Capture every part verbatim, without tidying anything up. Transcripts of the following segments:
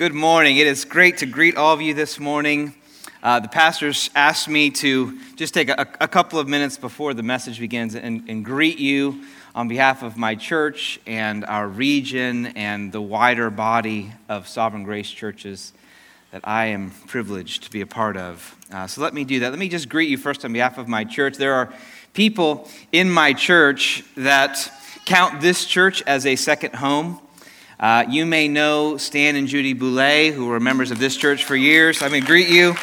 Good morning. It is great to greet all of you this morning. Uh, the pastors asked me to just take a, a couple of minutes before the message begins and, and greet you on behalf of my church and our region and the wider body of Sovereign Grace churches that I am privileged to be a part of. Uh, so let me do that. Let me just greet you first on behalf of my church. There are people in my church that count this church as a second home. Uh, you may know Stan and Judy Boulay, who were members of this church for years. I'm going to greet you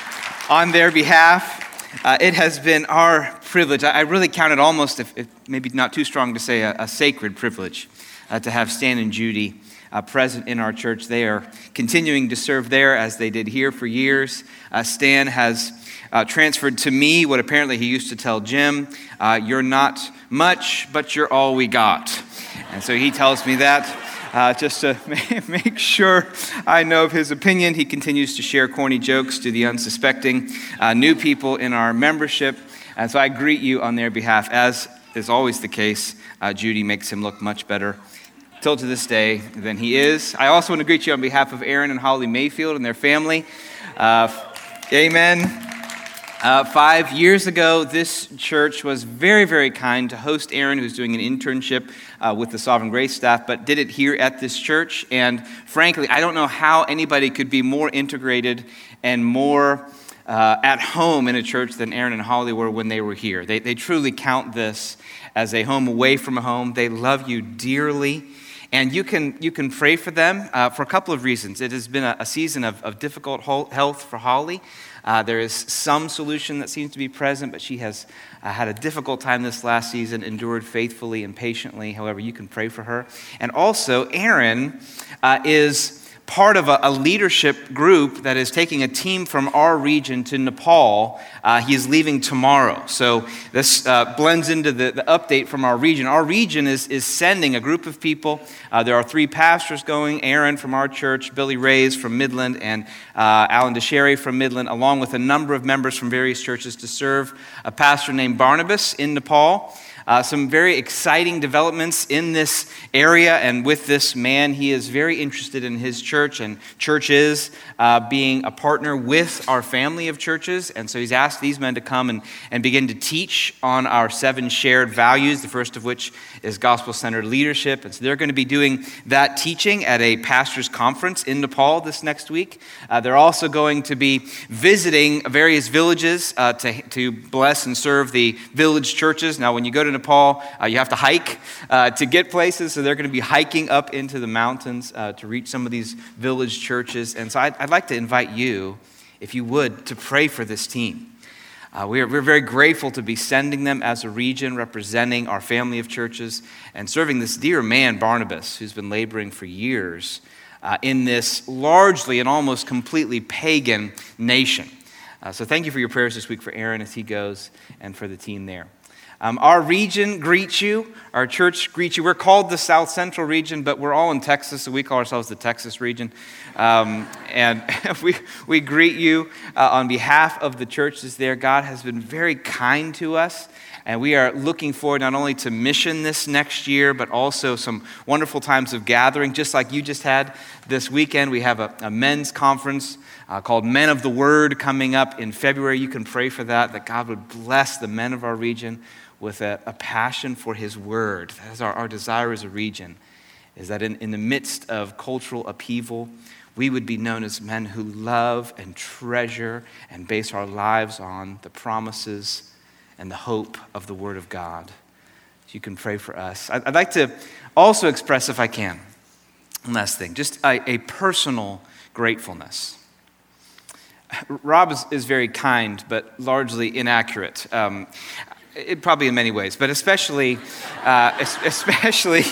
on their behalf. Uh, it has been our privilege. I, I really count it almost, if, if maybe not too strong to say, a, a sacred privilege uh, to have Stan and Judy uh, present in our church. They are continuing to serve there as they did here for years. Uh, Stan has uh, transferred to me what apparently he used to tell Jim, uh, you're not much, but you're all we got. And so he tells me that. Uh, just to make sure I know of his opinion. He continues to share corny jokes to the unsuspecting uh, new people in our membership. And so I greet you on their behalf. As is always the case, uh, Judy makes him look much better till to this day than he is. I also want to greet you on behalf of Aaron and Holly Mayfield and their family. Uh, amen. Uh, five years ago, this church was very, very kind to host Aaron, who's doing an internship uh, with the Sovereign Grace staff, but did it here at this church. And frankly, I don't know how anybody could be more integrated and more uh, at home in a church than Aaron and Holly were when they were here. They, they truly count this as a home away from a home. They love you dearly. And you can you can pray for them uh, for a couple of reasons. It has been a, a season of, of difficult health for Holly. Uh, there is some solution that seems to be present, but she has uh, had a difficult time this last season, endured faithfully and patiently. However, you can pray for her. And also, Aaron uh, is part of a, a leadership group that is taking a team from our region to Nepal. Uh, he is leaving tomorrow. So this uh, blends into the, the update from our region. Our region is, is sending a group of people. Uh, there are three pastors going, Aaron from our church, Billy Reyes from Midland, and uh, Alan DeSherry from Midland, along with a number of members from various churches to serve a pastor named Barnabas in Nepal. Uh, some very exciting developments in this area and with this man. He is very interested in his church and churches uh, being a partner with our family of churches. And so he's asked these men to come and, and begin to teach on our seven shared values, the first of which is gospel-centered leadership. And so they're going to be doing that teaching at a pastor's conference in Nepal this next week. Uh, they're also going to be visiting various villages uh, to, to bless and serve the village churches. Now, when you go to Nepal, uh, you have to hike uh, to get places, so they're going to be hiking up into the mountains uh, to reach some of these village churches. And so I'd, I'd like to invite you, if you would, to pray for this team. Uh, we're, we're very grateful to be sending them as a region, representing our family of churches and serving this dear man, Barnabas, who's been laboring for years uh, in this largely and almost completely pagan nation. Uh, so thank you for your prayers this week for Aaron as he goes and for the team there. Um, our region greets you. Our church greets you. We're called the South Central region, but we're all in Texas, so we call ourselves the Texas region. Um, and we we greet you uh, on behalf of the churches there. God has been very kind to us, and we are looking forward not only to mission this next year, but also some wonderful times of gathering, just like you just had this weekend. We have a, a men's conference uh, called Men of the Word coming up in February. You can pray for that, that God would bless the men of our region with a, a passion for his word. That is our, our desire as a region, is that in, in the midst of cultural upheaval, we would be known as men who love and treasure and base our lives on the promises and the hope of the word of God. So you can pray for us. I'd, I'd like to also express, if I can, one last thing, just a, a personal gratefulness. Rob is, is very kind, but largely inaccurate. Um, It, probably in many ways, but especially, uh, especially,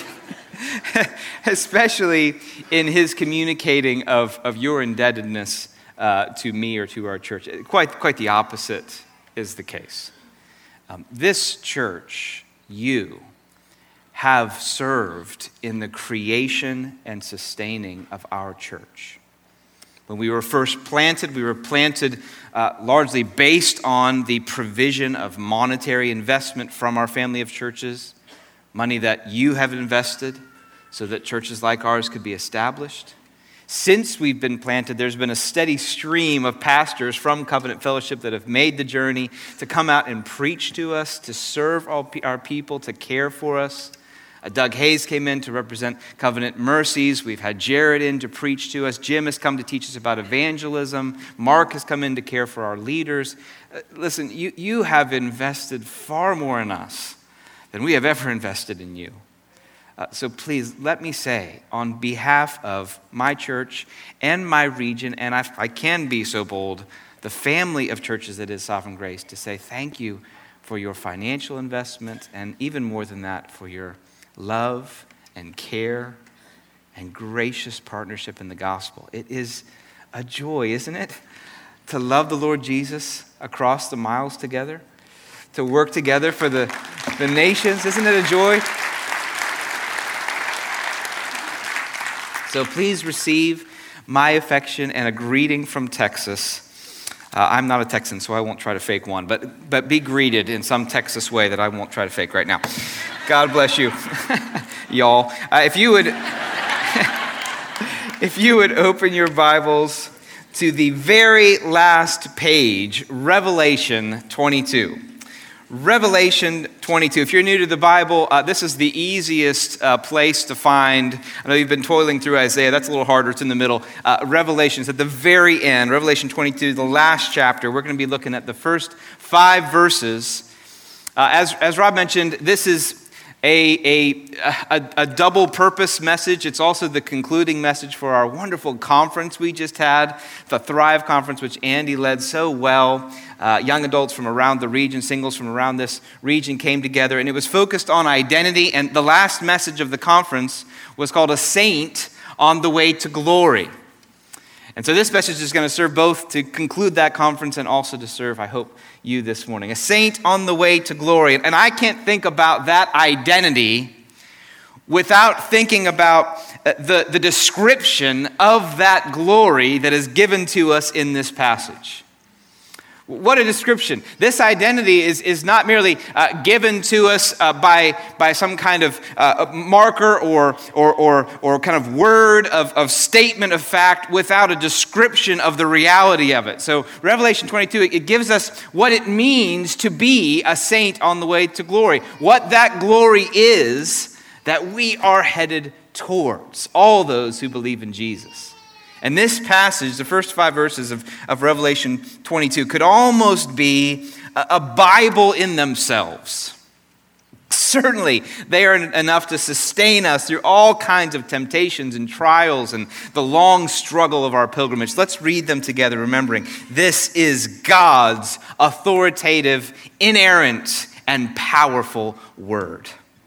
especially in his communicating of, of your indebtedness uh, to me or to our church. Quite, quite the opposite is the case. Um, this church, you, have served in the creation and sustaining of our church. When we were first planted, we were planted uh, largely based on the provision of monetary investment from our family of churches, money that you have invested so that churches like ours could be established. Since we've been planted, there's been a steady stream of pastors from Covenant Fellowship that have made the journey to come out and preach to us, to serve all our people, to care for us. Uh, Doug Hayes came in to represent Covenant Mercies. We've had Jared in to preach to us. Jim has come to teach us about evangelism. Mark has come in to care for our leaders. Uh, listen, you, you have invested far more in us than we have ever invested in you. Uh, so please, let me say, on behalf of my church and my region, and I, I can be so bold, the family of churches that is Sovereign Grace, to say thank you for your financial investment, and even more than that, for your love and care and gracious partnership in the gospel. It is a joy, isn't it, to love the Lord Jesus across the miles together, to work together for the, the nations. Isn't it a joy? So please receive my affection and a greeting from Texas. Uh, I'm not a Texan, so I won't try to fake one, but, but be greeted in some Texas way that I won't try to fake right now. God bless you, y'all. Uh, if you would, if you would open your Bibles to the very last page, Revelation twenty-two. Revelation twenty-two. If you're new to the Bible, uh, this is the easiest uh, place to find. I know you've been toiling through Isaiah. That's a little harder. It's in the middle. Uh, Revelation's at the very end. Revelation twenty-two, the last chapter. We're going to be looking at the first five verses. Uh, as, as Rob mentioned, this is A, a, a, a double purpose message. It's also the concluding message for our wonderful conference we just had, the Thrive Conference, which Andy led so well. Uh, young adults from around the region, singles from around this region came together, and it was focused on identity. And the last message of the conference was called A Saint on the Way to Glory. And so this message is going to serve both to conclude that conference and also to serve, I hope, you this morning. A saint on the way to glory. And I can't think about that identity without thinking about the, the description of that glory that is given to us in this passage. What a description. This identity is, is not merely uh, given to us uh, by, by some kind of uh, marker or, or, or, or kind of word of, of statement of fact without a description of the reality of it. So Revelation twenty-two, it gives us what it means to be a saint on the way to glory. What that glory is that we are headed towards, all those who believe in Jesus. And this passage, the first five verses of, of Revelation twenty-two, could almost be a, a Bible in themselves. Certainly, they are enough to sustain us through all kinds of temptations and trials and the long struggle of our pilgrimage. Let's read them together, remembering this is God's authoritative, inerrant, and powerful word.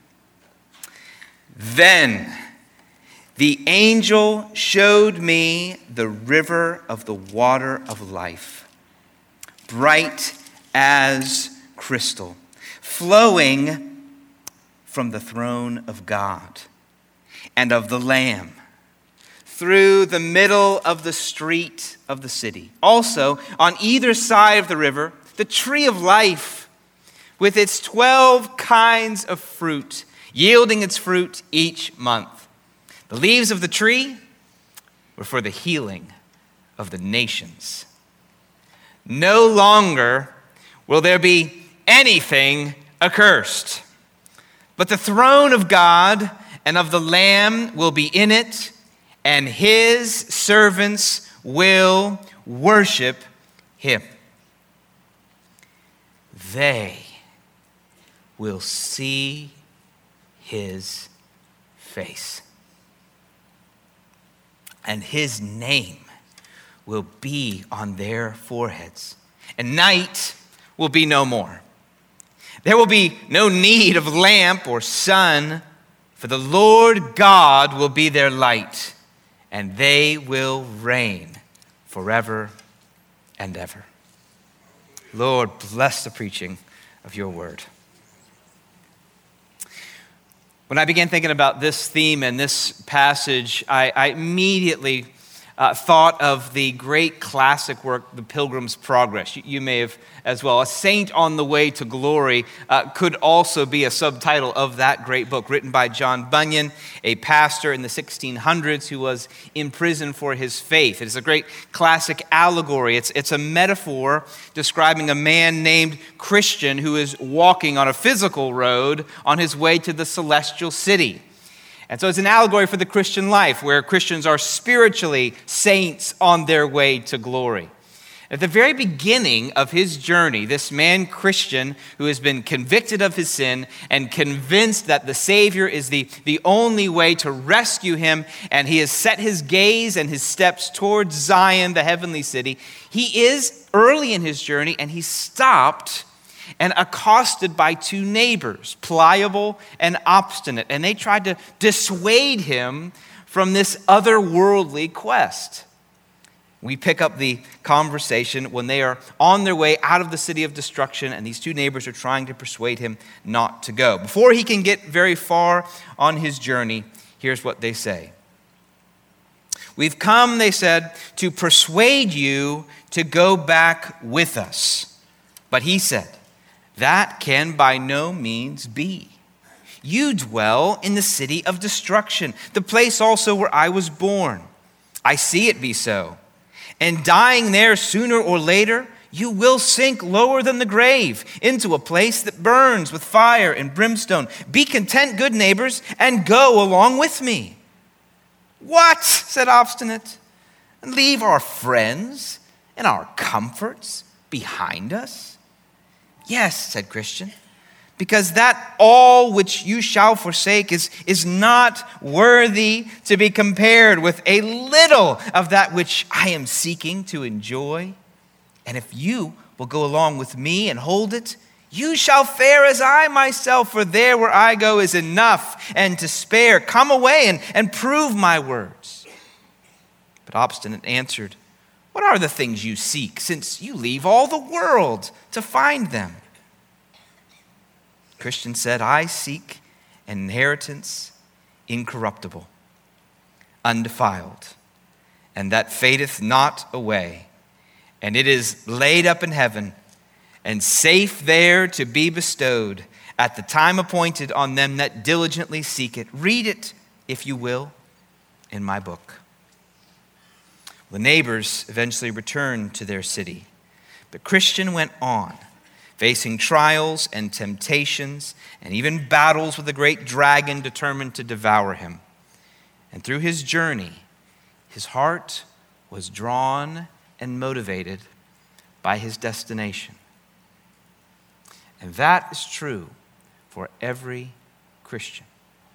Then the angel showed me the river of the water of life, bright as crystal, flowing from the throne of God and of the Lamb, through the middle of the street of the city. Also, on either side of the river, the tree of life, with its twelve kinds of fruit, yielding its fruit each month. The leaves of the tree were for the healing of the nations. No longer will there be anything accursed, but the throne of God and of the Lamb will be in it, and his servants will worship him. They will see his face, and his name will be on their foreheads. And night will be no more. There will be no need of lamp or sun, for the Lord God will be their light, and they will reign forever and ever. Lord, bless the preaching of your word. When I began thinking about this theme and this passage, I, I immediately uh, thought of the great classic work, The Pilgrim's Progress. You, you may have as well. A Saint on the Way to Glory uh, could also be a subtitle of that great book, written by John Bunyan, a pastor in the sixteen hundreds who was in prison for his faith. It is a great classic allegory. It's, it's a metaphor describing a man named Christian who is walking on a physical road on his way to the celestial city. And so it's an allegory for the Christian life, where Christians are spiritually saints on their way to glory. At the very beginning of his journey, this man Christian, who has been convicted of his sin and convinced that the Savior is the, the only way to rescue him, and he has set his gaze and his steps towards Zion, the heavenly city, he is early in his journey, and he stopped and accosted by two neighbors, Pliable and Obstinate, and they tried to dissuade him from this otherworldly quest. We pick up the conversation when they are on their way out of the city of destruction, and these two neighbors are trying to persuade him not to go. Before he can get very far on his journey, here's what they say. "We've come," they said, "to persuade you to go back with us." But he said, "That can by no means be. You dwell in the city of destruction, the place also where I was born. I see it be so. And dying there sooner or later, you will sink lower than the grave, into a place that burns with fire and brimstone. Be content, good neighbors, and go along with me." "What?" said Obstinate. "And leave our friends and our comforts behind us?" "Yes," said Christian, "because that all which you shall forsake is, is not worthy to be compared with a little of that which I am seeking to enjoy. And if you will go along with me and hold it, you shall fare as I myself, for there where I go is enough and to spare. Come away and, and prove my words." But Obstinate answered, "What are the things you seek, since you leave all the world to find them?" Christian said, "I seek an inheritance incorruptible, undefiled, and that fadeth not away. And it is laid up in heaven, and safe there to be bestowed at the time appointed on them that diligently seek it. Read it, if you will, in my book." The neighbors eventually returned to their city, but Christian went on, facing trials and temptations and even battles with a great dragon determined to devour him. And through his journey, his heart was drawn and motivated by his destination. And that is true for every Christian.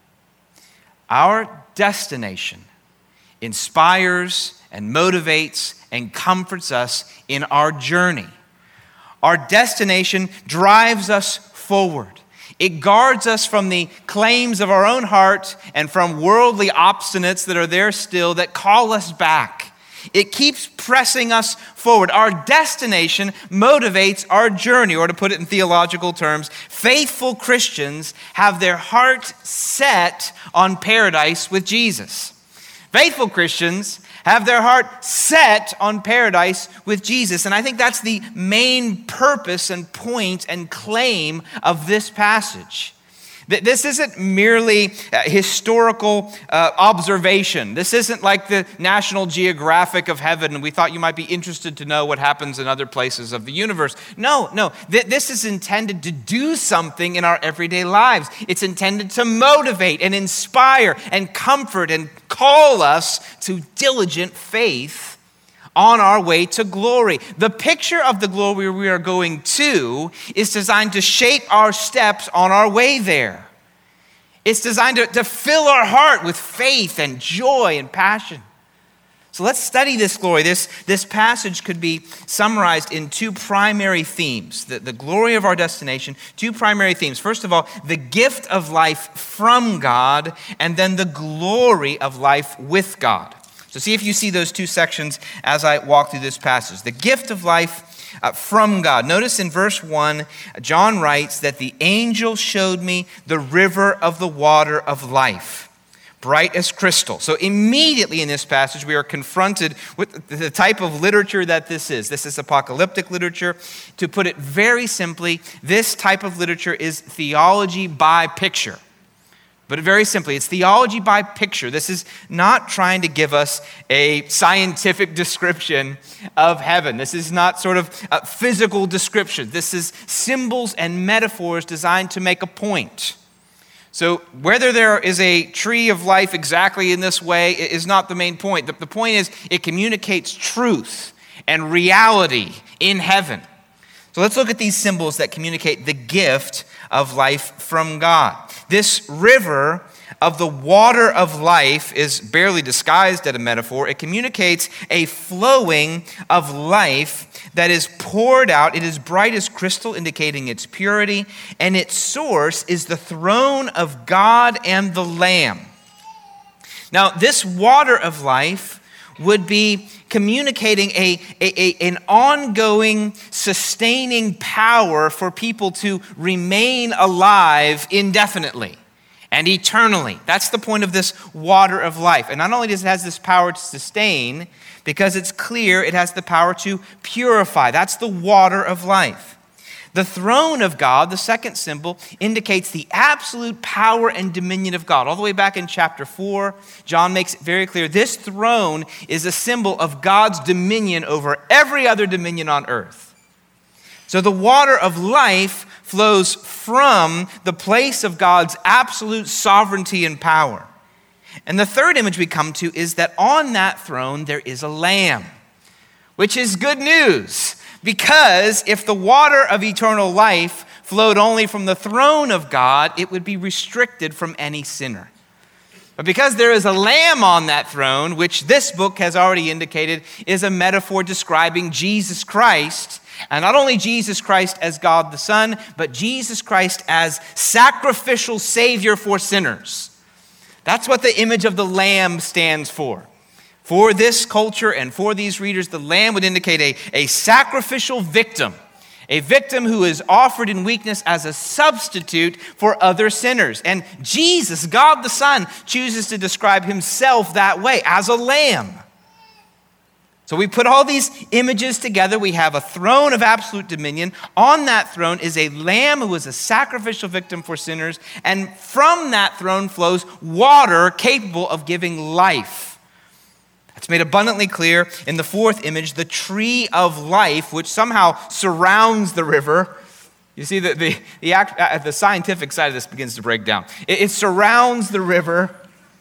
Our destination inspires and motivates and comforts us in our journey. Our destination drives us forward. It guards us from the claims of our own heart and from worldly obstinates that are there still that call us back. It keeps pressing us forward. Our destination motivates our journey, or to put it in theological terms, faithful Christians have their heart set on paradise with Jesus. Faithful Christians have their heart set on paradise with Jesus. And I think that's the main purpose and point and claim of this passage. This isn't merely historical uh, observation. This isn't like the National Geographic of heaven, and we thought you might be interested to know what happens in other places of the universe. No, no. This is intended to do something in our everyday lives. It's intended to motivate and inspire and comfort and call us to diligent faith on our way to glory. The picture of the glory we are going to is designed to shape our steps on our way there. It's designed to, to fill our heart with faith and joy and passion. So let's study this glory. This, this passage could be summarized in two primary themes. The, the glory of our destination, two primary themes. First of all, the gift of life from God, and then the glory of life with God. So see if you see those two sections as I walk through this passage. The gift of life uh, from God. Notice in verse one, John writes that the angel showed me the river of the water of life, bright as crystal. So immediately in this passage, we are confronted with the type of literature that this is. This is apocalyptic literature. To put it very simply, this type of literature is theology by picture. But very simply, it's theology by picture. This is not trying to give us a scientific description of heaven. This is not sort of a physical description. This is symbols and metaphors designed to make a point. So whether there is a tree of life exactly in this way is not the main point. The, the point is it communicates truth and reality in heaven. So let's look at these symbols that communicate the gift of life from God. This river of the water of life is barely disguised as a metaphor. It communicates a flowing of life that is poured out. It is bright as crystal, indicating its purity, and its source is the throne of God and the Lamb. Now, this water of life would be communicating a, a, a, an ongoing, sustaining power for people to remain alive indefinitely and eternally. That's the point of this water of life. And not only does it have this power to sustain, because it's clear it has the power to purify. That's the water of life. The throne of God, the second symbol, indicates the absolute power and dominion of God. All the way back in chapter four, John makes it very clear this throne is a symbol of God's dominion over every other dominion on earth. So the water of life flows from the place of God's absolute sovereignty and power. And the third image we come to is that on that throne there is a lamb, which is good news. Because if the water of eternal life flowed only from the throne of God, it would be restricted from any sinner. But because there is a lamb on that throne, which this book has already indicated is a metaphor describing Jesus Christ, and not only Jesus Christ as God the Son, but Jesus Christ as sacrificial Savior for sinners. That's what the image of the lamb stands for. For this culture and for these readers, the lamb would indicate a, a sacrificial victim, a victim who is offered in weakness as a substitute for other sinners. And Jesus, God the Son, chooses to describe himself that way, as a lamb. So we put all these images together. We have a throne of absolute dominion. On that throne is a lamb who is a sacrificial victim for sinners. And from that throne flows water capable of giving life. It's made abundantly clear in the fourth image, the tree of life, which somehow surrounds the river. You see, the, the, the, uh, the scientific side of this begins to break down. It, it surrounds the river.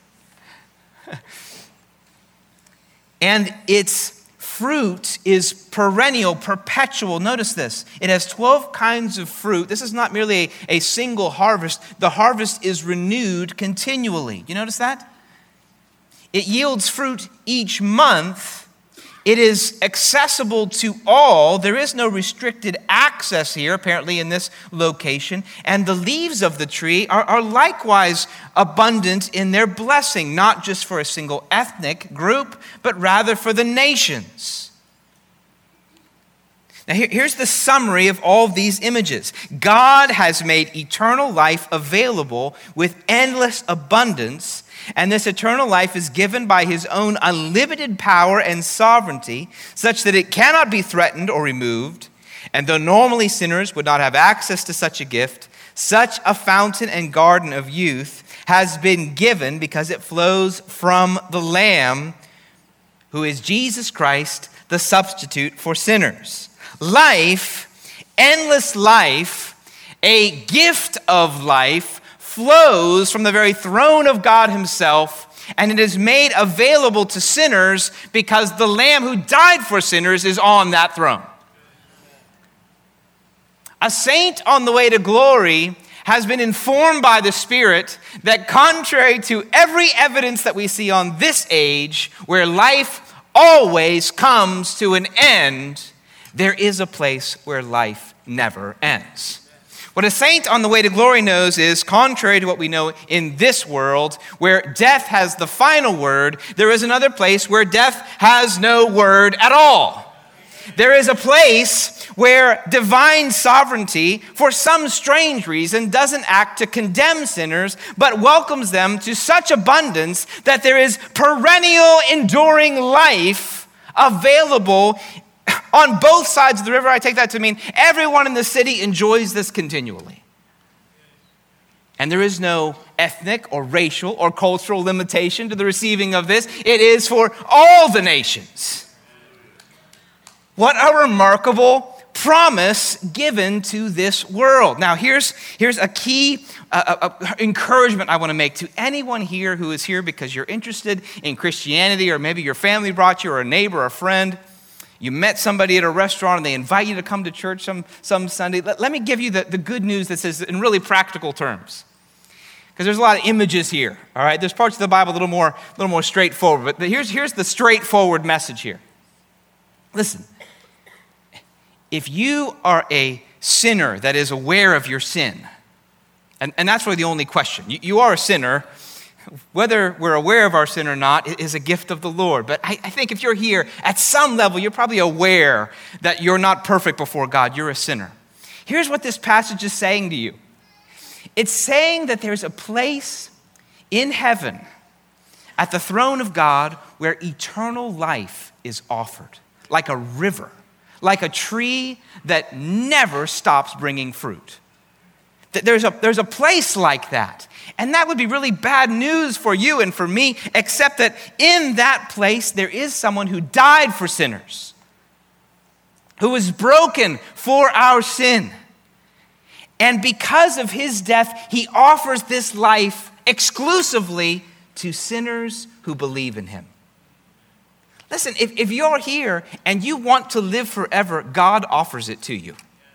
And its fruit is perennial, perpetual. Notice this. It has twelve kinds of fruit. This is not merely a, a single harvest. The harvest is renewed continually. You notice that? It yields fruit each month. It is accessible to all. There is no restricted access here, apparently, in this location. And the leaves of the tree are, are likewise abundant in their blessing, not just for a single ethnic group, but rather for the nations. Now, here, here's the summary of all of these images. God has made eternal life available with endless abundance. And this eternal life is given by his own unlimited power and sovereignty, such that it cannot be threatened or removed. And though normally sinners would not have access to such a gift, such a fountain and garden of youth has been given because it flows from the Lamb, who is Jesus Christ, the substitute for sinners. Life, endless life, a gift of life, flows from the very throne of God himself, and it is made available to sinners because the Lamb who died for sinners is on that throne. A saint on the way to glory has been informed by the Spirit that contrary to every evidence that we see on this age, where life always comes to an end, there is a place where life never ends. What a saint on the way to glory knows is, contrary to what we know in this world, where death has the final word, there is another place where death has no word at all. There is a place where divine sovereignty, for some strange reason, doesn't act to condemn sinners, but welcomes them to such abundance that there is perennial, enduring life available on both sides of the river. I take that to mean everyone in the city enjoys this continually. And there is no ethnic or racial or cultural limitation to the receiving of this. It is for all the nations. What a remarkable promise given to this world. Now, here's, here's a key uh, uh, encouragement I want to make to anyone here who is here because you're interested in Christianity, or maybe your family brought you, or a neighbor or a friend. You met somebody at a restaurant and they invite you to come to church some, some Sunday. Let, let me give you the, the good news that says in really practical terms. Because there's a lot of images here, all right? There's parts of the Bible a little more, a little more straightforward, but here's, here's the straightforward message here. Listen. If you are a sinner that is aware of your sin, and, and that's really the only question. You, you are a sinner. Whether we're aware of our sin or not is a gift of the Lord. But I, I think if you're here, at some level, you're probably aware that you're not perfect before God. You're a sinner. Here's what this passage is saying to you. It's saying that there's a place in heaven at the throne of God where eternal life is offered, like a river. Like a tree that never stops bringing fruit. There's a, there's a place like that. And that would be really bad news for you and for me, except that in that place there is someone who died for sinners, who was broken for our sin. And because of his death, he offers this life exclusively to sinners who believe in him. Listen, if, if you're here and you want to live forever, God offers it to you.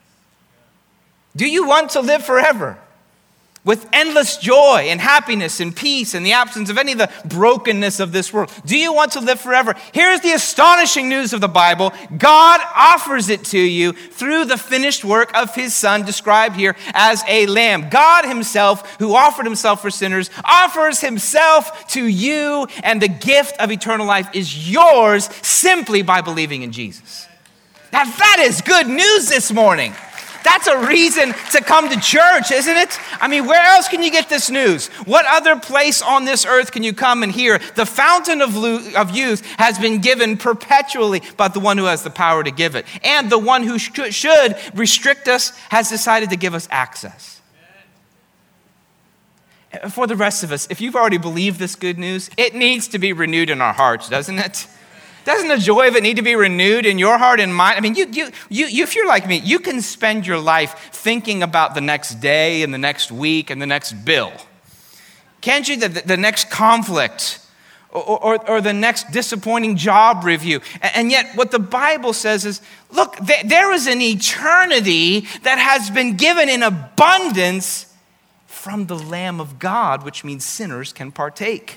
Do you want to live forever with endless joy and happiness and peace and the absence of any of the brokenness of this world? Do you want to live forever? Here's the astonishing news of the Bible. God offers it to you through the finished work of his Son, described here as a lamb. God himself, who offered himself for sinners, offers himself to you, and the gift of eternal life is yours simply by believing in Jesus. Now that is good news this morning. That's a reason to come to church, isn't it? I mean, where else can you get this news? What other place on this earth can you come and hear? The fountain of youth has been given perpetually by the one who has the power to give it. And the one who should restrict us has decided to give us access. For the rest of us, if you've already believed this good news, it needs to be renewed in our hearts, doesn't it? Doesn't the joy of it need to be renewed in your heart and mind? I mean, you, you, you, if you're like me, you can spend your life thinking about the next day and the next week and the next bill. Can't you? The, the next conflict or, or, or the next disappointing job review. And yet what the Bible says is, look, there is an eternity that has been given in abundance from the Lamb of God, which means sinners can partake.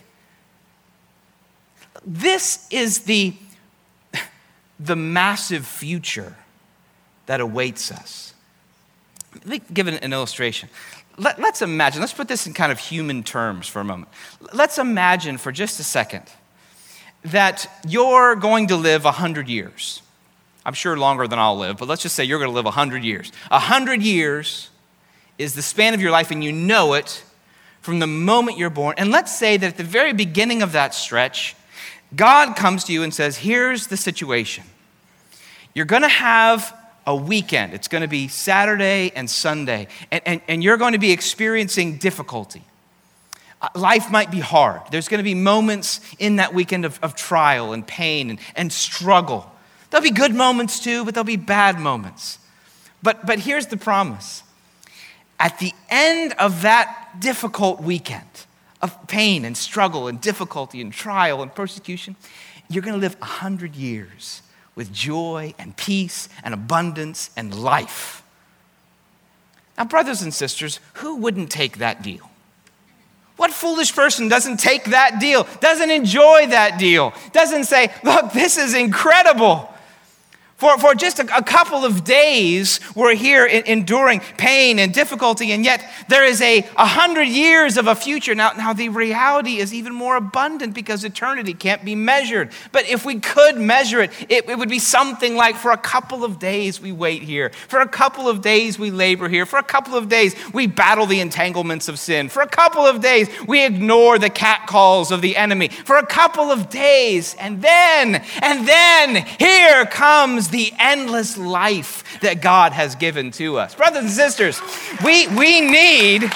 This is the, the massive future that awaits us. Let me give an, an illustration. Let, let's imagine, let's put this in kind of human terms for a moment. Let's imagine for just a second that you're going to live one hundred years. I'm sure longer than I'll live, but let's just say you're going to live one hundred years. one hundred years is the span of your life, and you know it from the moment you're born. And let's say that at the very beginning of that stretch, God comes to you and says, here's the situation. You're going to have a weekend. It's going to be Saturday and Sunday, and, and, and you're going to be experiencing difficulty. Uh, life might be hard. There's going to be moments in that weekend of, of trial and pain and, and struggle. There'll be good moments too, but there'll be bad moments. But, but here's the promise. At the end of that difficult weekend, of pain and struggle and difficulty and trial and persecution, you're going to live a hundred years with joy and peace and abundance and life. Now, brothers and sisters, who wouldn't take that deal? What foolish person doesn't take that deal, doesn't enjoy that deal, doesn't say, look, this is incredible. For, for just a, a couple of days, we're here in, enduring pain and difficulty, and yet there is a, a hundred years of a future. Now, now, the reality is even more abundant because eternity can't be measured. But if we could measure it, it, it would be something like for a couple of days we wait here. For a couple of days we labor here. For a couple of days we battle the entanglements of sin. For a couple of days we ignore the catcalls of the enemy. For a couple of days, and then, and then here comes the endless life that God has given to us. Brothers and sisters, we, we need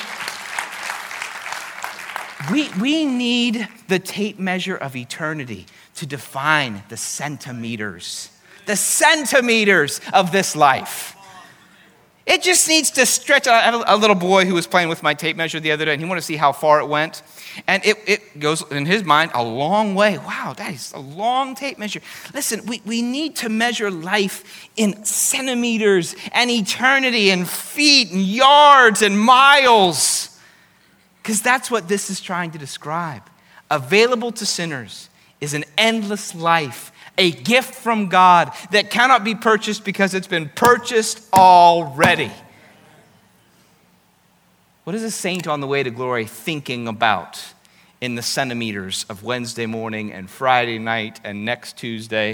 we, we need the tape measure of eternity to define the centimeters, the centimeters of this life. It just needs to stretch. I have a little boy who was playing with my tape measure the other day, and he wanted to see how far it went. And it, it goes, in his mind, a long way. Wow, that is a long tape measure. Listen, we, we need to measure life in centimeters and eternity and feet and yards and miles. Because that's what this is trying to describe. Available to sinners is an endless life, a gift from God that cannot be purchased because it's been purchased already. What is a saint on the way to glory thinking about in the centimeters of Wednesday morning and Friday night and next Tuesday?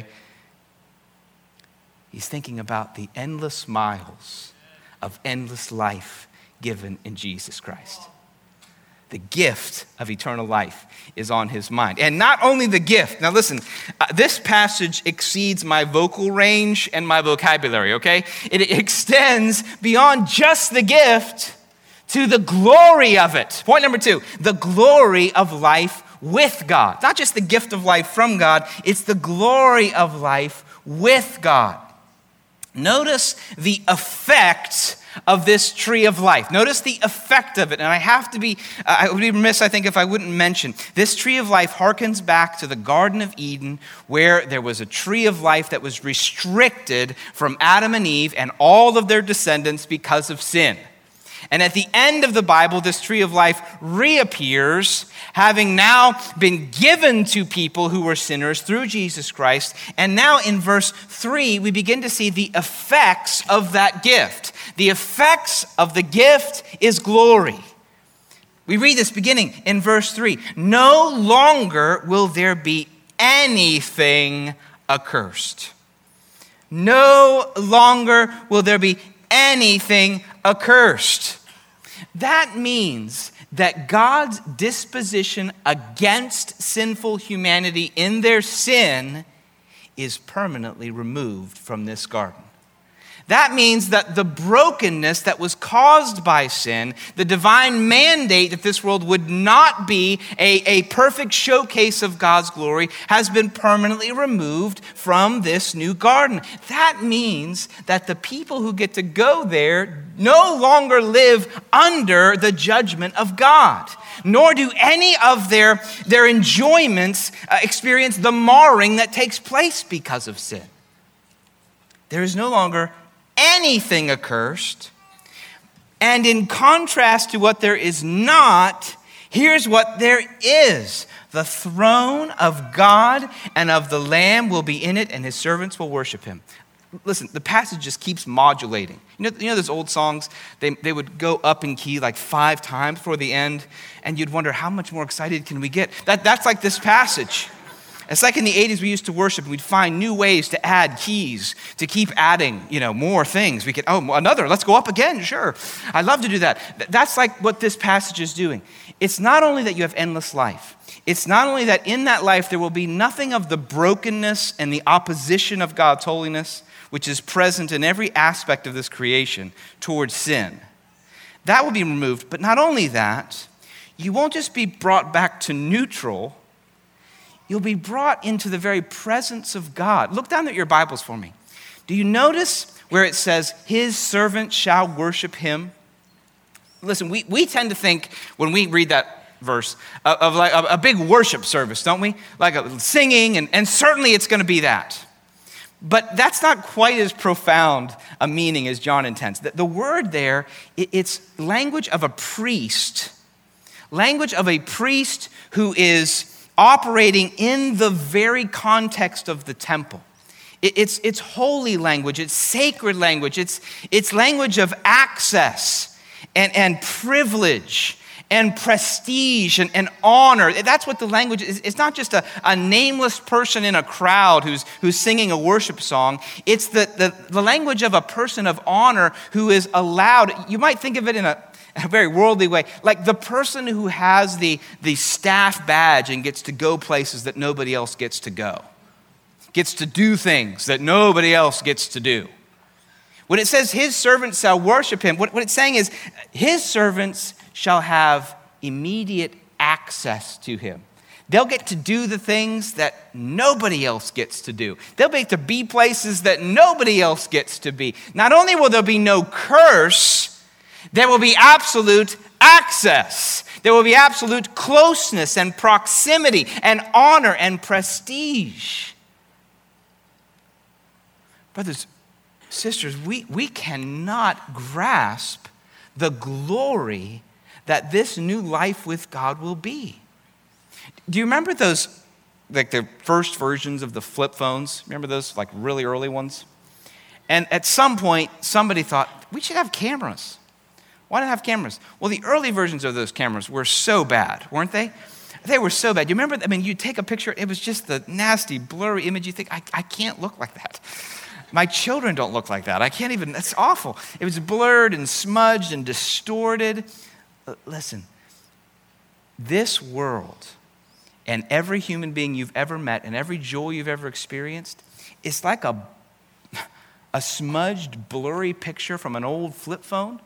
He's thinking about the endless miles of endless life given in Jesus Christ. The gift of eternal life is on his mind. And not only the gift. Now listen, uh, this passage exceeds my vocal range and my vocabulary, okay? It extends beyond just the gift to the glory of it. Point number two, the glory of life with God. Not just the gift of life from God, it's the glory of life with God. Notice the effect of this tree of life. Notice the effect of it. And I have to be, uh, I would be remiss, I think, if I wouldn't mention, this tree of life harkens back to the Garden of Eden, where there was a tree of life that was restricted from Adam and Eve and all of their descendants because of sin. And at the end of the Bible, this tree of life reappears, having now been given to people who were sinners through Jesus Christ. And now in verse three, we begin to see the effects of that gift. The effects of the gift is glory. We read this beginning in verse three. No longer will there be anything accursed. No longer will there be anything accursed. That means that God's disposition against sinful humanity in their sin is permanently removed from this garden. That means that the brokenness that was caused by sin, the divine mandate that this world would not be a, a perfect showcase of God's glory, has been permanently removed from this new garden. That means that the people who get to go there no longer live under the judgment of God, nor do any of their, their enjoyments uh, experience the marring that takes place because of sin. There is no longer anything accursed. And in contrast to what there is not, here's what there is. The throne of God and of the Lamb will be in it, and his servants will worship him. Listen, the passage just keeps modulating. You know, you know those old songs? They, they would go up in key like five times before the end, and you'd wonder, how much more excited can we get? That, that's like this passage. It's like in the eighties we used to worship, and we'd find new ways to add keys, to keep adding, you know, more things. We could, oh, another, let's go up again, sure. I love to do that. That's like what this passage is doing. It's not only that you have endless life. It's not only that in that life there will be nothing of the brokenness and the opposition of God's holiness, which is present in every aspect of this creation towards sin. That will be removed. But not only that, you won't just be brought back to neutral, you'll be brought into the very presence of God. Look down at your Bibles for me. Do you notice where it says, his servant shall worship him? Listen, we, we tend to think when we read that verse of, of like a, a big worship service, don't we? Like a singing, and, and certainly it's going to be that. But that's not quite as profound a meaning as John intends. The, the word there, it, it's language of a priest. Language of a priest who is operating in the very context of the temple. It's, it's holy language. It's sacred language. It's, it's language of access and, and privilege and prestige and, and honor. That's what the language is. It's not just a, a nameless person in a crowd who's, who's singing a worship song. It's the, the, the language of a person of honor who is allowed. You might think of it in a, a very worldly way, like the person who has the, the staff badge and gets to go places that nobody else gets to go, gets to do things that nobody else gets to do. When it says his servants shall worship him, what, what it's saying is his servants shall have immediate access to him. They'll get to do the things that nobody else gets to do. They'll get to be places that nobody else gets to be. Not only will there be no curse, there will be absolute access. There will be absolute closeness and proximity and honor and prestige. Brothers, sisters, we, we cannot grasp the glory that this new life with God will be. Do you remember those, like the first versions of the flip phones? Remember those, like really early ones? And at some point, somebody thought, we should have cameras. Why not have cameras? Well, the early versions of those cameras were so bad, weren't they? They were so bad. You remember, I mean, you take a picture, it was just the nasty, blurry image. You think, I, I can't look like that. My children don't look like that. I can't even, that's awful. It was blurred and smudged and distorted. Listen, this world and every human being you've ever met and every joy you've ever experienced is like a, a smudged, blurry picture from an old flip phone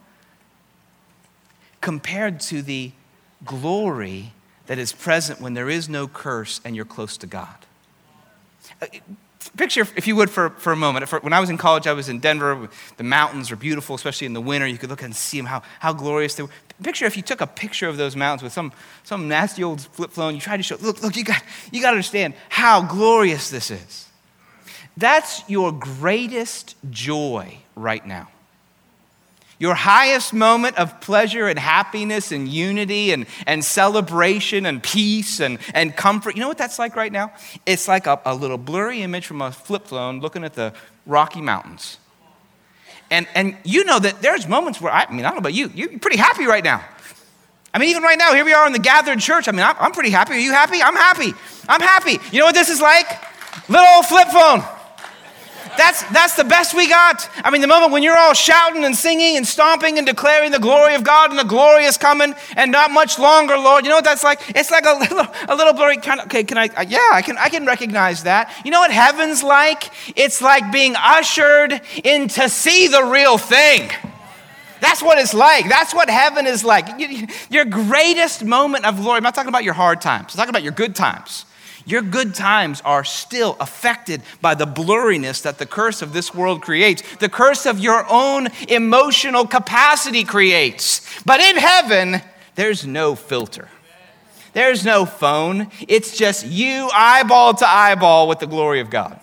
compared to the glory that is present when there is no curse and you're close to God. Picture, if you would, for, for a moment. For, when I was in college, I was in Denver. The mountains are beautiful, especially in the winter. You could look and see them, how, how glorious they were. Picture if you took a picture of those mountains with some, some nasty old flip phone. You tried to show, look, look, you got, you got to understand how glorious this is. That's your greatest joy right now. Your highest moment of pleasure and happiness and unity and, and celebration and peace and, and comfort. You know what that's like right now? It's like a, a little blurry image from a flip phone looking at the Rocky Mountains. And, and you know that there's moments where, I, I mean, I don't know about you, you're pretty happy right now. I mean, even right now, here we are in the gathered church. I mean, I'm, I'm pretty happy. Are you happy? I'm happy. I'm happy. You know what this is like? Little old flip phone. That's, that's the best we got. I mean, the moment when you're all shouting and singing and stomping and declaring the glory of God and the glory is coming and not much longer, Lord. You know what that's like? It's like a little, a little blurry kind of, okay, can I, yeah, I can, I can recognize that. You know what heaven's like? It's like being ushered in to see the real thing. That's what it's like. That's what heaven is like. Your greatest moment of glory. I'm not talking about your hard times. I'm talking about your good times. Your good times are still affected by the blurriness that the curse of this world creates. The curse of your own emotional capacity creates. But in heaven, there's no filter. There's no phone. It's just you eyeball to eyeball with the glory of God.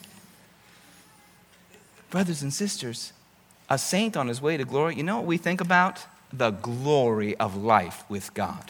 Brothers and sisters, a saint on his way to glory, you know what we think about? The glory of life with God.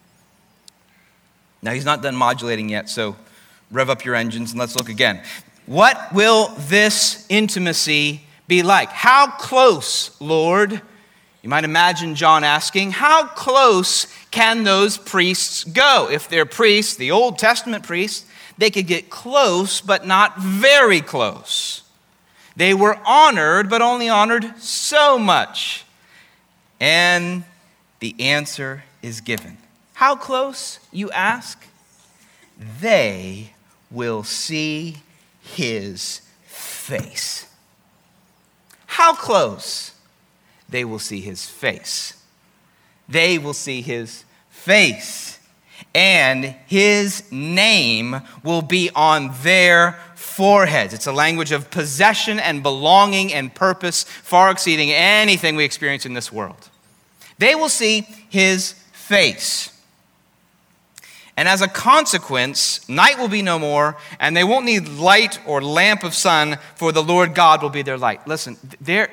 Now, he's not done modulating yet, so rev up your engines and let's look again. What will this intimacy be like? How close, Lord? You might imagine John asking, how close can those priests go? If they're priests, the Old Testament priests, they could get close, but not very close. They were honored, but only honored so much. And the answer is given. How close, you ask? They will see his face. How close? They will see his face. They will see his face. And his name will be on their foreheads. It's a language of possession and belonging and purpose, far exceeding anything we experience in this world. They will see his face. And as a consequence, night will be no more, and they won't need light or lamp of sun, for the Lord God will be their light. Listen, there,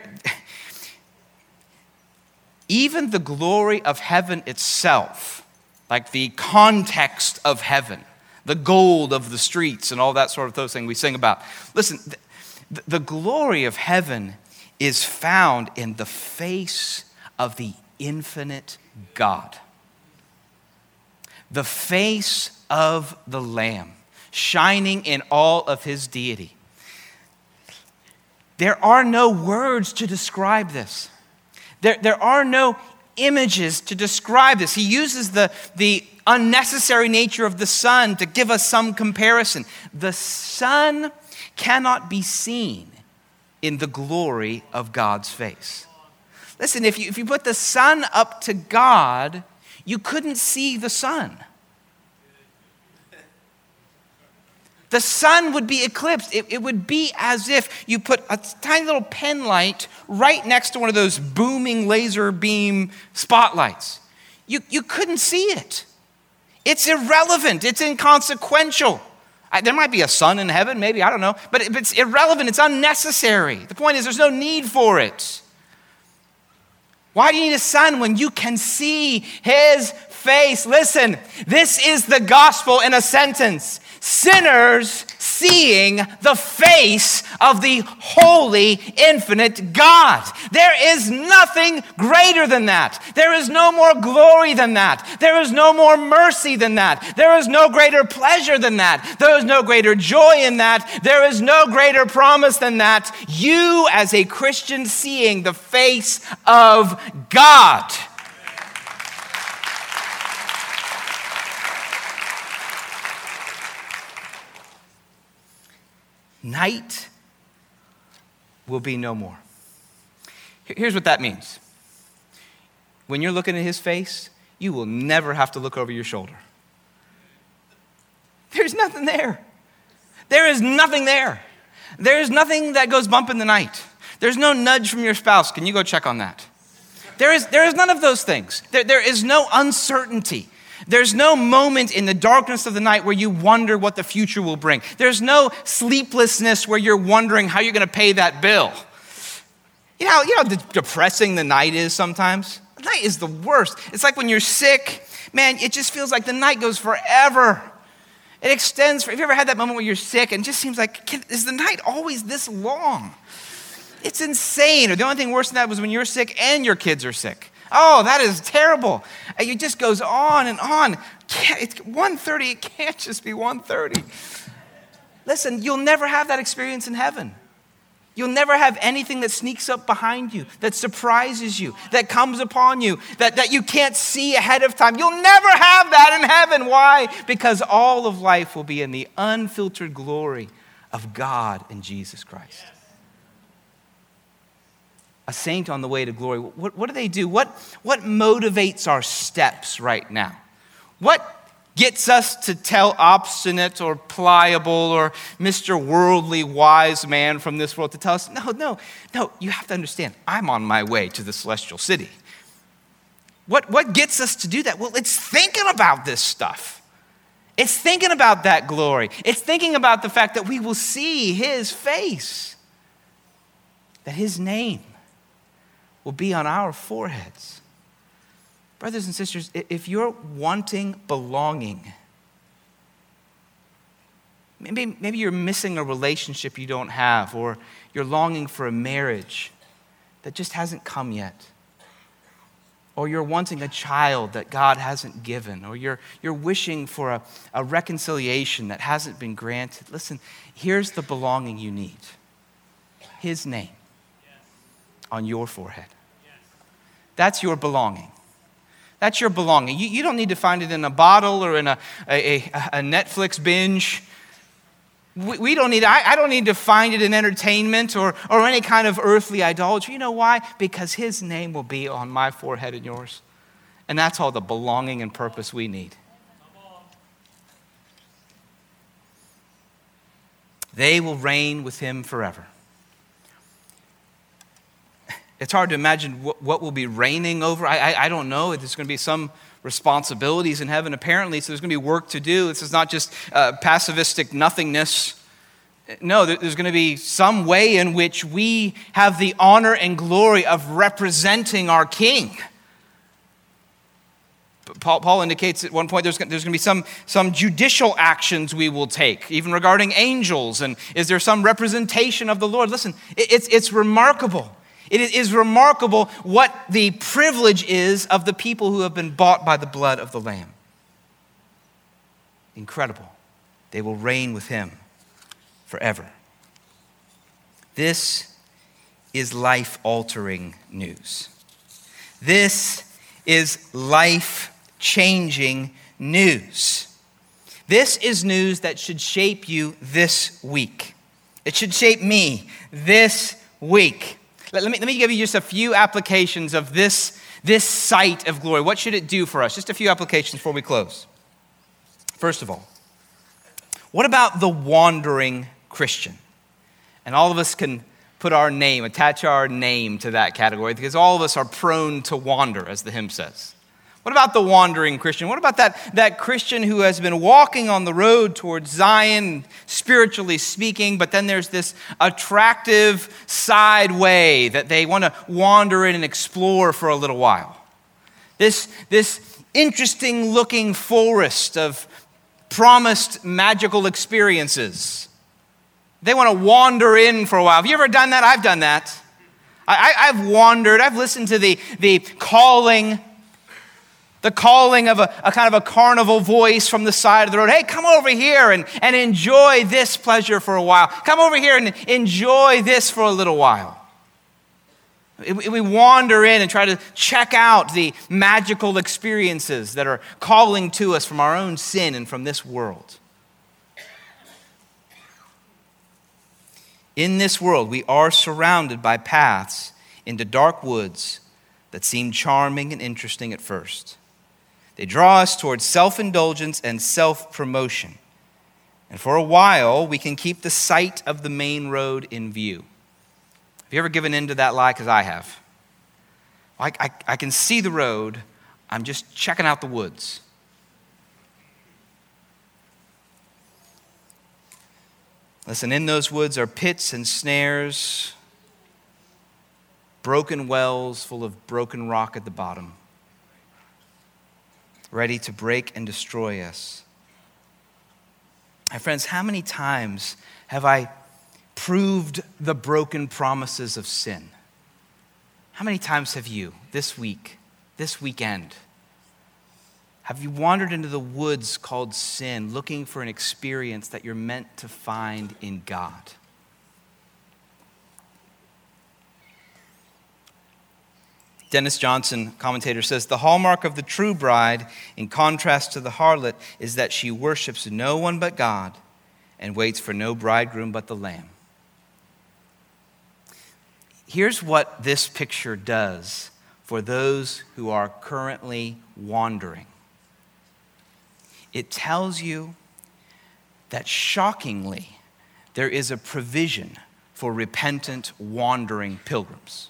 even the glory of heaven itself, like the context of heaven, the gold of the streets and all that sort of those things we sing about. Listen, The glory of heaven is found in the face of the infinite God. The face of the Lamb, shining in all of his deity. There are no words to describe this. There, there are no images to describe this. He uses the, the unnecessary nature of the sun to give us some comparison. The sun cannot be seen in the glory of God's face. Listen, if you, if you put the sun up to God, you couldn't see the sun. The sun would be eclipsed. It, it would be as if you put a tiny little pen light right next to one of those booming laser beam spotlights. You, you couldn't see it. It's irrelevant. It's inconsequential. I, there might be a sun in heaven, maybe, I don't know. But it, it's irrelevant. It's unnecessary. The point is there's no need for it. Why do you need a sun when you can see his face? Listen, this is the gospel in a sentence. Sinners seeing the face of the holy, infinite God. There is nothing greater than that. There is no more glory than that. There is no more mercy than that. There is no greater pleasure than that. There is no greater joy in that. There is no greater promise than that. You, as a Christian, seeing the face of God. Night will be no more. Here's what that means. When you're looking at his face, you will never have to look over your shoulder. There's nothing there. There is nothing there. There is nothing that goes bump in the night. There's no nudge from your spouse. Can you go check on that? There is, there is none of those things. There, there is no uncertainty. There's no moment in the darkness of the night where you wonder what the future will bring. There's no sleeplessness where you're wondering how you're going to pay that bill. You know, you know how depressing the night is sometimes? The night is the worst. It's like when you're sick, man, it just feels like the night goes forever. It extends. For, have you ever had that moment where you're sick and it just seems like, can, is the night always this long? It's insane. Or the only thing worse than that was when you're sick and your kids are sick. Oh, that is terrible. It just goes on and on. It's one thirty. It can't just be one thirty. Listen, you'll never have that experience in heaven. You'll never have anything that sneaks up behind you, that surprises you, that comes upon you, that, that you can't see ahead of time. You'll never have that in heaven. Why? Because all of life will be in the unfiltered glory of God and Jesus Christ. A saint on the way to glory. What, what do they do? What, what motivates our steps right now? What gets us to tell obstinate or pliable or Mister Worldly Wise Man from this world to tell us, no, no, no, you have to understand, I'm on my way to the celestial city. What, what gets us to do that? Well, it's thinking about this stuff. It's thinking about that glory. It's thinking about the fact that we will see his face, that his name will be on our foreheads. Brothers and sisters, if you're wanting belonging, maybe, maybe you're missing a relationship you don't have, or you're longing for a marriage that just hasn't come yet, or you're wanting a child that God hasn't given, or you're, you're wishing for a, a reconciliation that hasn't been granted. Listen, here's the belonging you need. His name on your forehead. That's your belonging. That's your belonging. You, you don't need to find it in a bottle or in a, a, a Netflix binge. We, we don't need, I, I don't need to find it in entertainment or, or any kind of earthly idolatry. You know why? Because his name will be on my forehead and yours. And that's all the belonging and purpose we need. They will reign with him forever. It's hard to imagine what, what will be reigning over. I, I, I don't know. There's going to be some responsibilities in heaven, apparently, so there's going to be work to do. This is not just uh, passivistic nothingness. No, there's going to be some way in which we have the honor and glory of representing our King. Paul, Paul indicates at one point there's, there's going to be some, some judicial actions we will take, even regarding angels. And is there some representation of the Lord? Listen, it, it's, it's remarkable. It is remarkable what the privilege is of the people who have been bought by the blood of the Lamb. Incredible. They will reign with him forever. This is life-altering news. This is life-changing news. This is news that should shape you this week. It should shape me this week. Let me, let me give you just a few applications of this, this sight of glory. What should it do for us? Just a few applications before we close. First of all, what about the wandering Christian? And all of us can put our name, attach our name to that category, because all of us are prone to wander, as the hymn says. What about the wandering Christian? What about that, that Christian who has been walking on the road towards Zion, spiritually speaking, but then there's this attractive side way that they want to wander in and explore for a little while? This, this interesting looking forest of promised magical experiences. They want to wander in for a while. Have you ever done that? I've done that. I, I, I've wandered. I've listened to the, the calling, the calling of a, a kind of a carnival voice from the side of the road. Hey, come over here and, and enjoy this pleasure for a while. Come over here and enjoy this for a little while. We wander in and try to check out the magical experiences that are calling to us from our own sin and from this world. In this world, we are surrounded by paths into dark woods that seem charming and interesting at first. They draw us towards self-indulgence and self-promotion. And for a while, we can keep the sight of the main road in view. Have you ever given in to that lie? Because I have. I, I, I can see the road. I'm just checking out the woods. Listen, in those woods are pits and snares, broken wells full of broken rock at the bottom, ready to break and destroy us. My friends, how many times have I proved the broken promises of sin? How many times have you, this week, this weekend, have you wandered into the woods called sin, looking for an experience that you're meant to find in God? Dennis Johnson, commentator, says, the hallmark of the true bride, in contrast to the harlot, is that she worships no one but God and waits for no bridegroom but the Lamb. Here's what this picture does for those who are currently wandering. It tells you that shockingly, there is a provision for repentant, wandering pilgrims.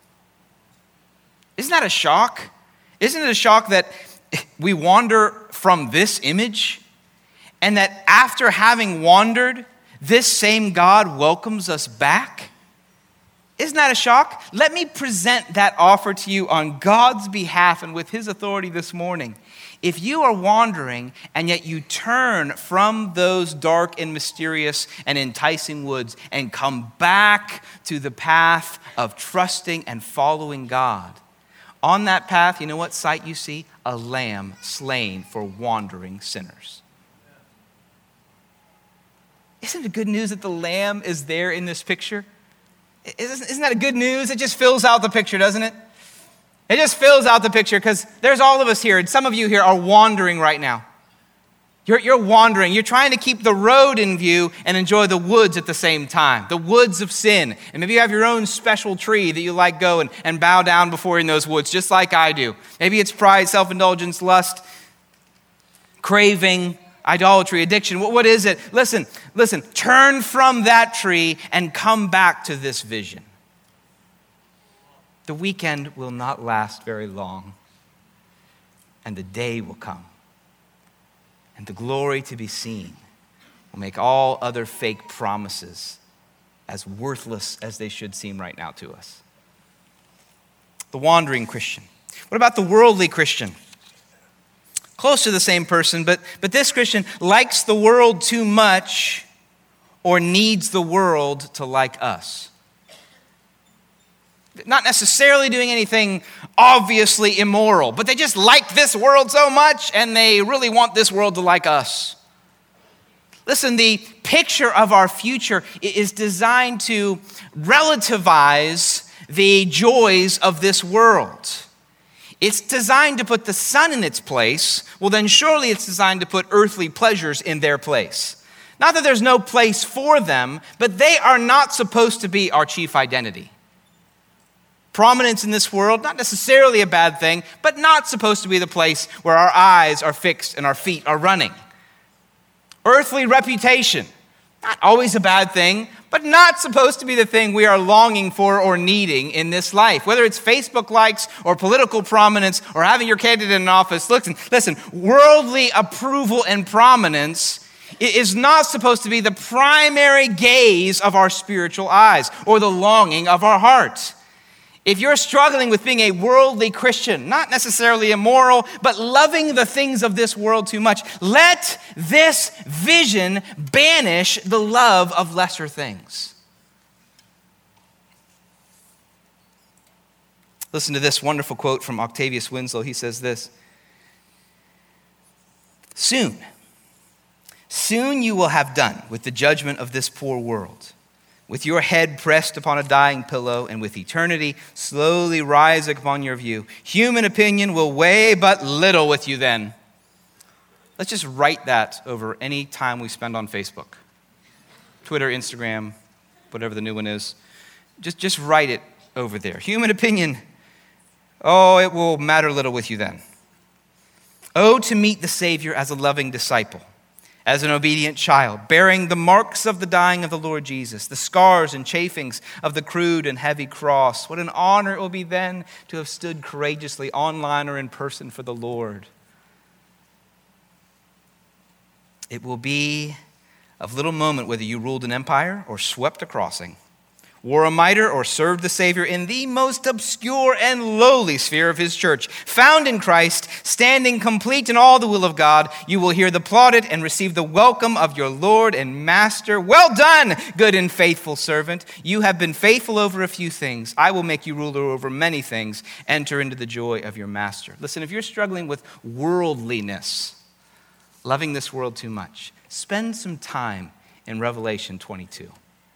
Isn't that a shock? Isn't it a shock that we wander from this image and that after having wandered, this same God welcomes us back? Isn't that a shock? Let me present that offer to you on God's behalf and with his authority this morning. If you are wandering and yet you turn from those dark and mysterious and enticing woods and come back to the path of trusting and following God, on that path, you know what sight you see? A lamb slain for wandering sinners. Isn't it good news that the lamb is there in this picture? Isn't that a good news? It just fills out the picture, doesn't it? It just fills out the picture because there's all of us here, and some of you here are wandering right now. You're, you're wandering. You're trying to keep the road in view and enjoy the woods at the same time, the woods of sin. And maybe you have your own special tree that you like go and, and bow down before in those woods, just like I do. Maybe it's pride, self-indulgence, lust, craving, idolatry, addiction. What, what is it? Listen, listen, turn from that tree and come back to this vision. The weekend will not last very long, and the day will come. And the glory to be seen will make all other fake promises as worthless as they should seem right now to us. The wandering Christian. What about the worldly Christian? close to the same person, but, but this Christian likes the world too much or needs the world to like us. Not necessarily doing anything obviously immoral, but they just like this world so much and they really want this world to like us. Listen, the picture of our future is designed to relativize the joys of this world. It's designed to put the sun in its place. Well, then surely it's designed to put earthly pleasures in their place. Not that there's no place for them, but they are not supposed to be our chief identity. Prominence in this world, not necessarily a bad thing, but not supposed to be the place where our eyes are fixed and our feet are running. Earthly reputation, not always a bad thing, but not supposed to be the thing we are longing for or needing in this life. Whether it's Facebook likes or political prominence or having your candidate in office. Listen, listen, worldly approval and prominence is not supposed to be the primary gaze of our spiritual eyes or the longing of our heart. If you're struggling with being a worldly Christian, not necessarily immoral, but loving the things of this world too much, let this vision banish the love of lesser things. Listen to this wonderful quote from Octavius Winslow. He says this: Soon, soon you will have done with the judgment of this poor world. With your head pressed upon a dying pillow and with eternity slowly rising upon your view, human opinion will weigh but little with you then. Let's just write that over any time we spend on Facebook, Twitter, Instagram, whatever the new one is. Just, just write it over there. Human opinion, oh, it will matter little with you then. Oh, to meet the Savior as a loving disciple, as an obedient child, bearing the marks of the dying of the Lord Jesus, the scars and chafings of the crude and heavy cross. What an honor it will be then to have stood courageously online or in person for the Lord. It will be of little moment whether you ruled an empire or swept a crossing, wore a mitre or served the Savior in the most obscure and lowly sphere of his church. Found in Christ, standing complete in all the will of God, you will hear the plaudit and receive the welcome of your Lord and Master. Well done, good and faithful servant. You have been faithful over a few things. I will make you ruler over many things. Enter into the joy of your Master. Listen, if you're struggling with worldliness, loving this world too much, spend some time in Revelation twenty-two.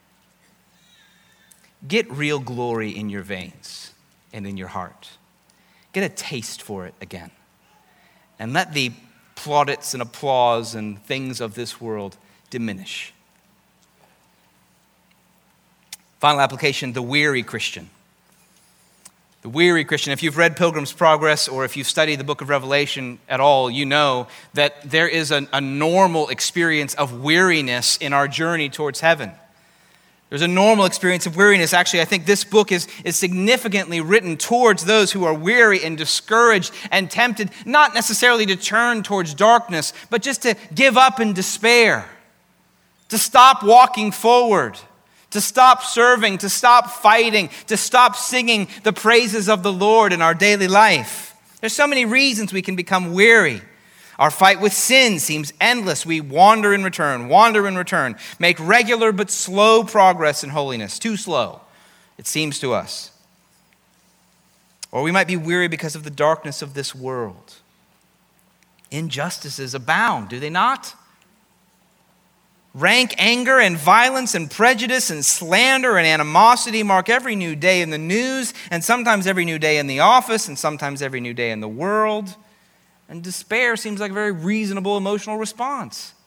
Get real glory in your veins and in your heart. Get a taste for it again. And let the plaudits and applause and things of this world diminish. Final application, the weary Christian. The weary Christian. If you've read Pilgrim's Progress or if you've studied the book of Revelation at all, you know that there is a, a normal experience of weariness in our journey towards heaven. There's a normal experience of weariness. Actually, I think this book is, is significantly written towards those who are weary and discouraged and tempted, not necessarily to turn towards darkness, but just to give up in despair, to stop walking forward, to stop serving, to stop fighting, to stop singing the praises of the Lord in our daily life. There's so many reasons we can become weary. Our fight with sin seems endless. We wander and return, wander and return, make regular but slow progress in holiness. Too slow, it seems to us. Or we might be weary because of the darkness of this world. Injustices abound, do they not? Rank anger and violence and prejudice and slander and animosity mark every new day in the news, and sometimes every new day in the office, and sometimes every new day in the world. And despair seems like a very reasonable emotional response.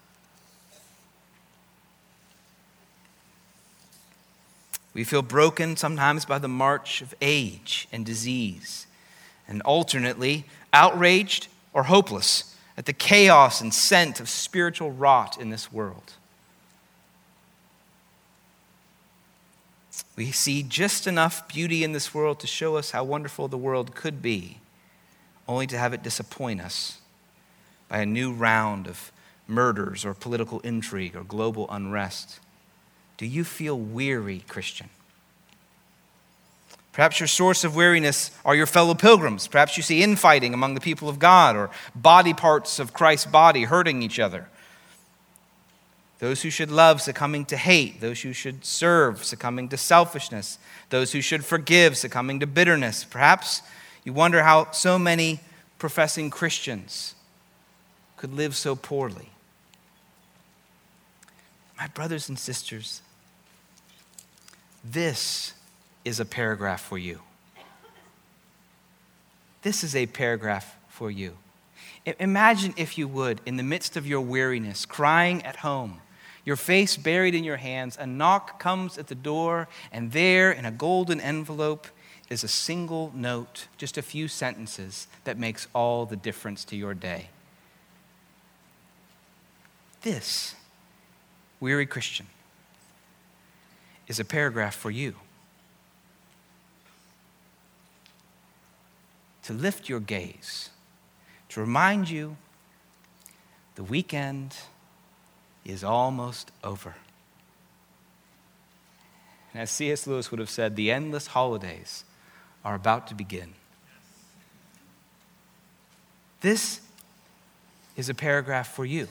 We feel broken sometimes by the march of age and disease, and alternately outraged or hopeless at the chaos and scent of spiritual rot in this world. We see just enough beauty in this world to show us how wonderful the world could be, only to have it disappoint us by a new round of murders or political intrigue or global unrest. Do you feel weary, Christian? Perhaps your source of weariness are your fellow pilgrims. Perhaps you see infighting among the people of God or body parts of Christ's body hurting each other. Those who should love succumbing to hate. Those who should serve succumbing to selfishness. Those who should forgive succumbing to bitterness. Perhaps you wonder how so many professing Christians could live so poorly. My brothers and sisters, this is a paragraph for you. This is a paragraph for you. Imagine, if you would, in the midst of your weariness, crying at home, your face buried in your hands, a knock comes at the door, and there in a golden envelope is a single note, just a few sentences that makes all the difference to your day. This, weary Christian, is a paragraph for you. To lift your gaze, to remind you the weekend is almost over. And as C S Lewis would have said, the endless holidays are about to begin. This is a paragraph for you.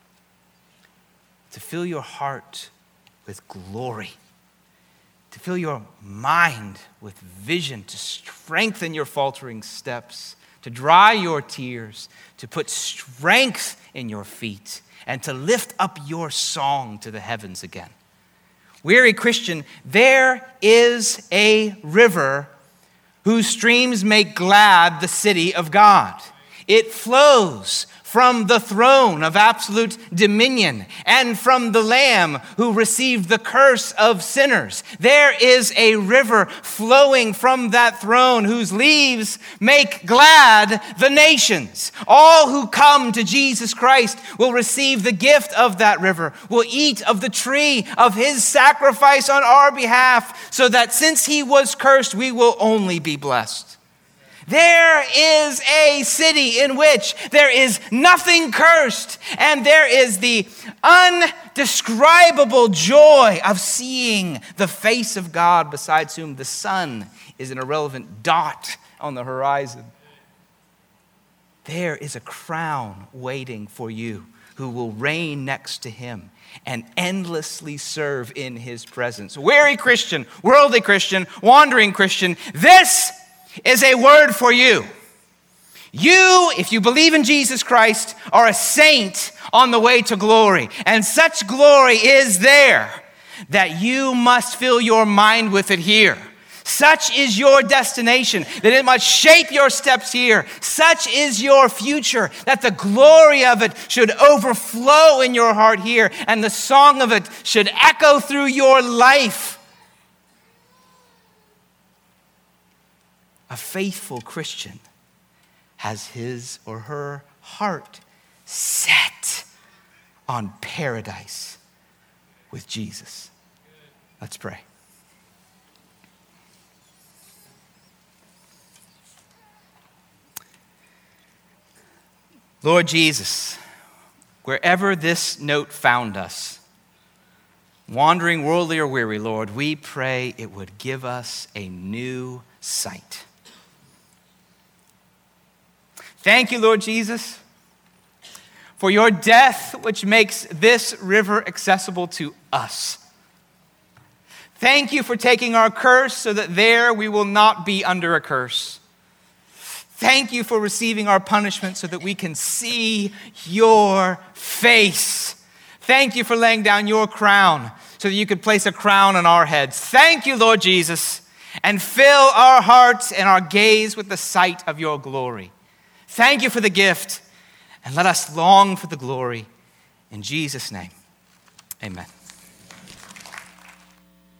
To fill your heart with glory, to fill your mind with vision, to strengthen your faltering steps, to dry your tears, to put strength in your feet, and to lift up your song to the heavens again. Weary Christian, there is a river whose streams make glad the city of God. It flows from the throne of absolute dominion and from the Lamb who received the curse of sinners. There is a river flowing from that throne whose leaves make glad the nations. All who come to Jesus Christ will receive the gift of that river, will eat of the tree of his sacrifice on our behalf, so that since he was cursed, we will only be blessed. There is a city in which there is nothing cursed, and there is the undescribable joy of seeing the face of God, besides whom the sun is an irrelevant dot on the horizon. There is a crown waiting for you who will reign next to him and endlessly serve in his presence. Weary Christian, worldly Christian, wandering Christian, this is a word for you. You, if you believe in Jesus Christ, are a saint on the way to glory. And such glory is there that you must fill your mind with it here. Such is your destination, that it must shape your steps here. Such is your future, that the glory of it should overflow in your heart here, and the song of it should echo through your life. A faithful Christian has his or her heart set on paradise with Jesus. Let's pray. Lord Jesus, wherever this note found us, wandering, worldly, or weary, Lord, we pray it would give us a new sight. Thank you, Lord Jesus, for your death, which makes this river accessible to us. Thank you for taking our curse so that there we will not be under a curse. Thank you for receiving our punishment so that we can see your face. Thank you for laying down your crown so that you could place a crown on our heads. Thank you, Lord Jesus, and fill our hearts and our gaze with the sight of your glory. Thank you for the gift, and let us long for the glory. In Jesus' name, amen.